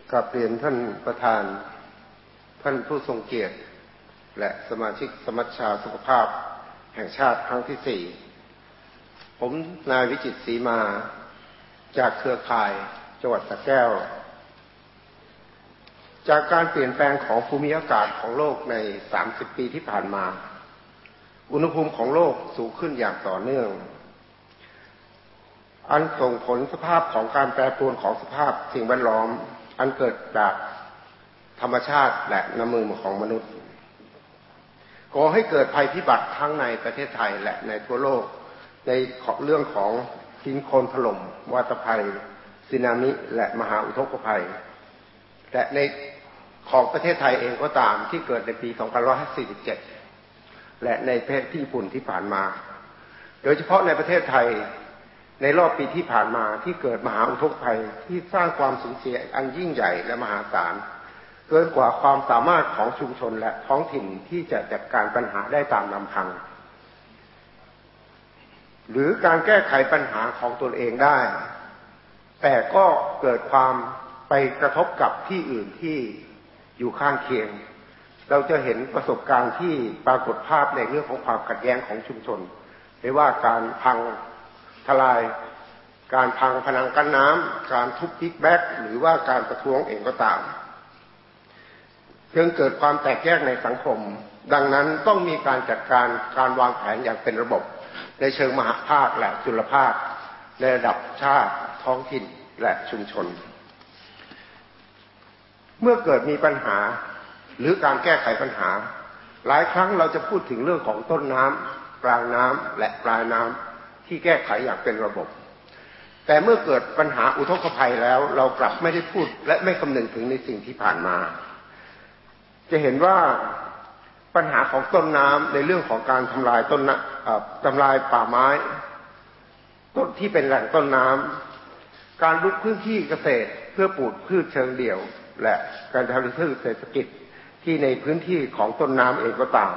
กราบเรียนท่านประธานท่านผู้ทรงเกียรติและสมาชิกสมัชชาสุขภาพแห่งชาติครั้งที่4ผมนายวิจิตรศรีมาจากเครือข่ายจังหวัดสระแก้วจากการเปลี่ยนแปลงของภูมิอากาศของโลกใน30ปีที่ผ่านมาอุณหภูมิของโลกสูงขึ้นอย่างต่อเนื่องอันส่งผลสภาพของการแปรปรวนของสภาพสิ่งแวดล้อมอันเกิดจากธรรมชาติและน้ำมือของมนุษย์ก่อให้เกิดภัยพิบัติทั้งในประเทศไทยและในทั่วโลกในเรื่องของดินโคลนถล่มวาตภัยสึนามิและมหาอุทกภัยและในของประเทศไทยเองก็ตามที่เกิดในปี2547และในประเทศญี่ปุ่นที่ผ่านมาโดยเฉพาะในประเทศไทยในรอบปีที่ผ่านมาที่เกิดมหาอุทกภัยที่สร้างความสูญเสียอันยิ่งใหญ่และมหาศาลเกินกว่าความสามารถของชุมชนและท้องถิ่นที่จะจัดการปัญหาได้ตามลำพังหรือการแก้ไขปัญหาของตนเองได้แต่ก็เกิดความไปกระทบกับที่อื่นที่อยู่ข้างเคียงเราจะเห็นประสบการณ์ที่ปรากฏภาพในเรื่องของความขัดแย้งของชุมชนไม่ว่าการพังทลายการพังผนังกั้นน้ำการทุบบิ๊กแบ็กหรือว่าการประท้วงเองก็ตามจึงเกิดความแตกแยกในสังคมดังนั้นต้องมีการจัดการวางแผนอย่างเป็นระบบในเชิงมหภาคและจุลภาคในระดับชาติท้องถิ่นและชุมชนเมื่อเกิดมีปัญหาหรือการแก้ไขปัญหาหลายครั้งเราจะพูดถึงเรื่องของต้นน้ำกลางน้ำและปลายน้ำที่แก้ไขอย่างเป็นระบบแต่เมื่อเกิดปัญหาอุทกภัยแล้วเรากลับไม่ได้พูดและไม่คำนึงถึงในสิ่งที่ผ่านมาจะเห็นว่าปัญหาของต้นน้ำในเรื่องของการทำลายทำลายป่าไม้ต้นที่เป็นแหล่งต้นน้ำการลุกพื้นที่เกษตรเพื่อปลูกพืชเชิงเดี่ยวและการทำพืชเศรษฐกิจที่ในพื้นที่ของต้นน้ำเองก็ตาม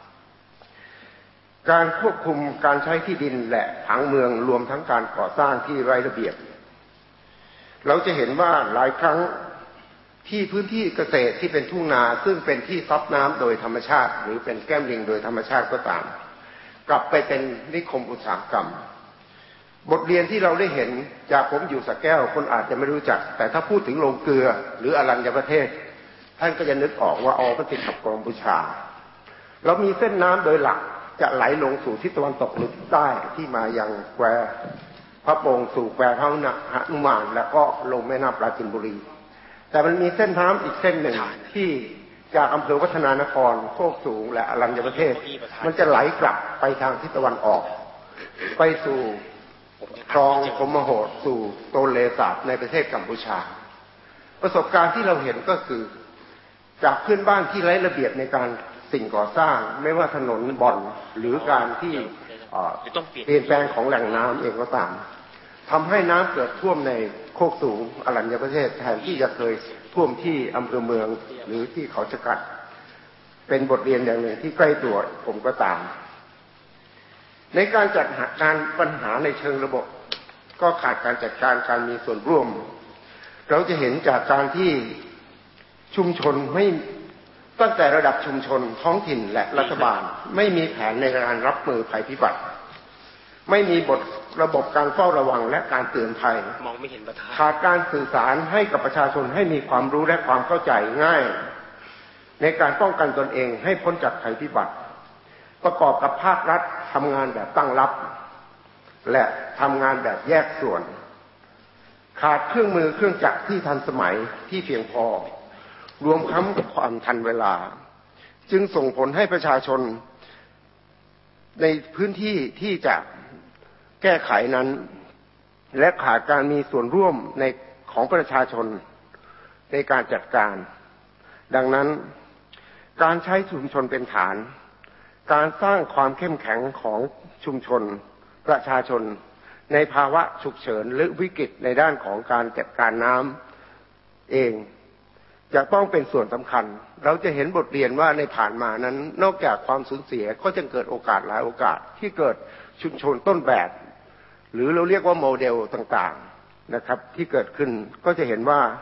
การควบคุมการใช้ที่ดินและผังเมืองรวมทั้งการก่อสร้างที่ไร้ระเบียบเราจะเห็นว่าหลายครั้งที่พื้นที่เกษตรที่เป็นทุ่งนาซึ่งเป็นที่ซับน้ำโดยธรรมชาติหรือเป็นแก้มลิงโดยธรรมชาติก็ตามกลับไปเป็นนิคมอุตสาหกรรมบทเรียนที่เราได้เห็นจากผมอยู่สระแก้วคนอาจจะไม่รู้จักแต่ถ้าพูดถึงโรงเกลือหรืออรัญญประเทศท่านก็จะนึกออกว่ามันติดกับกัมพูชาเรามีเส้นน้ำโดยหลักจะไหลลงสู่ทิศตะวันตกหรือทิศใต้ที่มายังแควพระโป่งสู่แควพระหนุมานแล้วก็ลงแม่น้ำปราจีนบุรีแต่มันมีเส้นน้ำอีกเส้นหนึ่งที่จากอำเภอวัฒนานครโคกสูงและอรัญญประเทศมันจะไหลกลับไปทางทิศตะวันออกไปสู่คลองพรหมโหดสู่โตนเลสาบในประเทศกัมพูชาประสบการณ์ที่เราเห็นก็คือจากเพื่อนบ้านที่ไร้ระเบียบในการสิ่งก่อสร้างไม่ว่าถนนบ่อนหรือการที่เปลี่ยนแปลงของแหล่งน้ำเองก็ตามทำให้น้ำเกิดท่วมในโคกสูงอรัญญประเทศแทนที่จะเคยท่วมที่อำเภอเมืองหรือที่เขาชะกัดเป็นบทเรียนอย่างหนึ่งที่ใกล้ตัวผมก็ตามในการจัดการปัญหาในเชิงระบบก็ขาดการจัดการมีส่วนร่วมเราจะเห็นจากการที่ชุมชนไม่ตั้งแต่ระดับชุมชนท้องถิ่นและรัฐบาลไม่มีแผนในการรับมือภัยพิบัติไม่มีระบบการเฝ้าระวังและการเตือนภัยขาดการสื่อสารให้กับประชาชนให้มีความรู้และความเข้าใจง่ายในการป้องกันตนเองให้พ้นจากภัยพิบัติประกอบกับภาครัฐทำงานแบบตั้งรับและทำงานแบบแยกส่วนขาดเครื่องมือเครื่องจักรที่ทันสมัยที่เพียงพอรวมทั้งความทันเวลาจึงส่งผลให้ประชาชนในพื้นที่ที่จะแก้ไขนั้นและขาดการมีส่วนร่วมของประชาชนในการจัดการดังนั้นการใช้ชุมชนเป็นฐานการสร้างความเข้มแข็งของชุมชนประชาชนในภาวะฉุกเฉินหรือวิกฤตในด้านของการจัดการน้ำเองจะต้องเป็นส่วนสำคัญเราจะเห็นบทเรียนว่าในผ่านมานั้นนอกจากความสูญเสียก็จะเกิดโอกาสหลายโอกาสที่เกิดชุมชนต้นแบบหรือเราเรียกว่าโมเดลต่างๆนะครับที่เกิดขึ้นก็จะเห็นว่า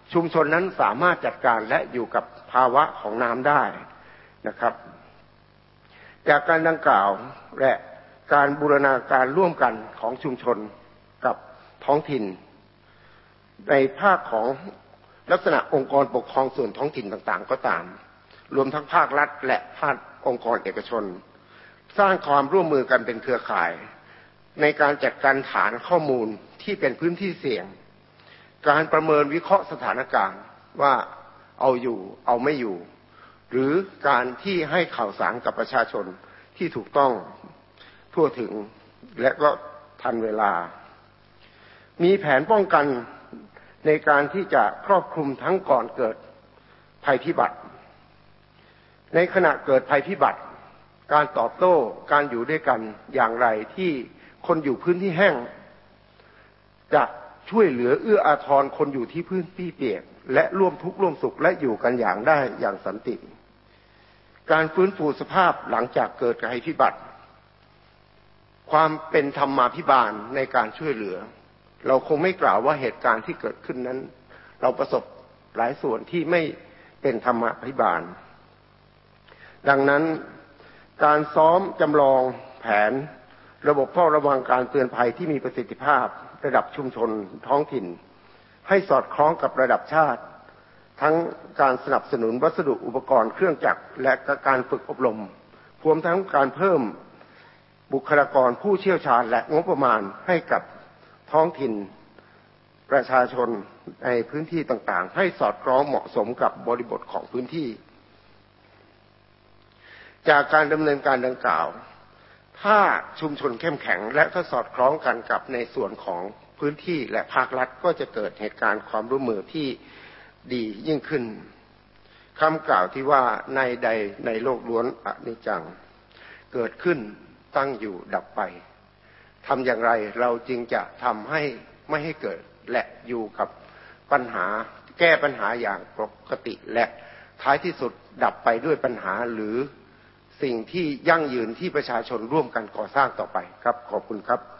ชุมชนนั้นสามารถจัดการและอยู่กับภาวะของน้ำได้นะครับจากการดังกล่าวและการบูรณาการร่วมกันของชุมชนกับท้องถิ่นในภาคของลักษณะองค์กรปกครองส่วนท้องถิ่นต่างๆก็ตามรวมทั้งภาครัฐและภาคองค์กรเอกชนสร้างความร่วมมือกันเป็นเครือข่ายในการจัดการฐานข้อมูลที่เป็นพื้นที่เสี่ยงการประเมินวิเคราะห์สถานการณ์ว่าเอาอยู่เอาไม่อยู่หรือการที่ให้ข่าวสารกับประชาชนที่ถูกต้องทั่วถึงและก็ทันเวลามีแผนป้องกันในการที่จะครอบคลุมทั้งก่อนเกิดภัยพิบัติในขณะเกิดภัยพิบัติการตอบโต้การอยู่ด้วยกันอย่างไรที่คนอยู่พื้นที่แห้งจะช่วยเหลือเอื้ออาทรคนอยู่ที่พื้นที่เปียกและร่วมทุกข์ร่วมสุขและอยู่กันอย่างได้อย่างสันติการฟื้นฟูสภาพหลังจากเกิดภัยพิบัติความเป็นธรรมาภิบาลในการช่วยเหลือเราคงไม่กล่าวว่าเหตุการณ์ที่เกิดขึ้นนั้นเราประสบหลายส่วนที่ไม่เป็นธรรมาภิบาลดังนั้นการซ้อมจำลองแผนระบบเฝ้าระวังการเตือนภัยที่มีประสิทธิภาพระดับชุมชนท้องถิ่นให้สอดคล้องกับระดับชาติทั้งการสนับสนุนวัสดุอุปกรณ์เครื่องจักรและการฝึกอบรมรวมทั้งการเพิ่มบุคลากรผู้เชี่ยวชาญและงบประมาณให้กับท้องถิ่นประชาชนในพื้นที่ต่างๆให้สอดคล้องเหมาะสมกับบริบทของพื้นที่จากการดำเนินการดังกล่าวถ้าชุมชนเข้มแข็งและก็สอดคล้องกันกับในส่วนของพื้นที่และภาครัฐก็จะเกิดเหตุการณ์ความร่วมมือที่ดียิ่งขึ้นคำกล่าวที่ว่าในใดในโลกล้วนอนิจจังเกิดขึ้นตั้งอยู่ดับไปทำอย่างไรเราจึงจะทำให้ไม่ให้เกิดและอยู่กับปัญหาแก้ปัญหาอย่างปกติและท้ายที่สุดดับไปด้วยปัญหาหรือสิ่งที่ยั่งยืนที่ประชาชนร่วมกันก่อสร้างต่อไปครับขอบคุณครับ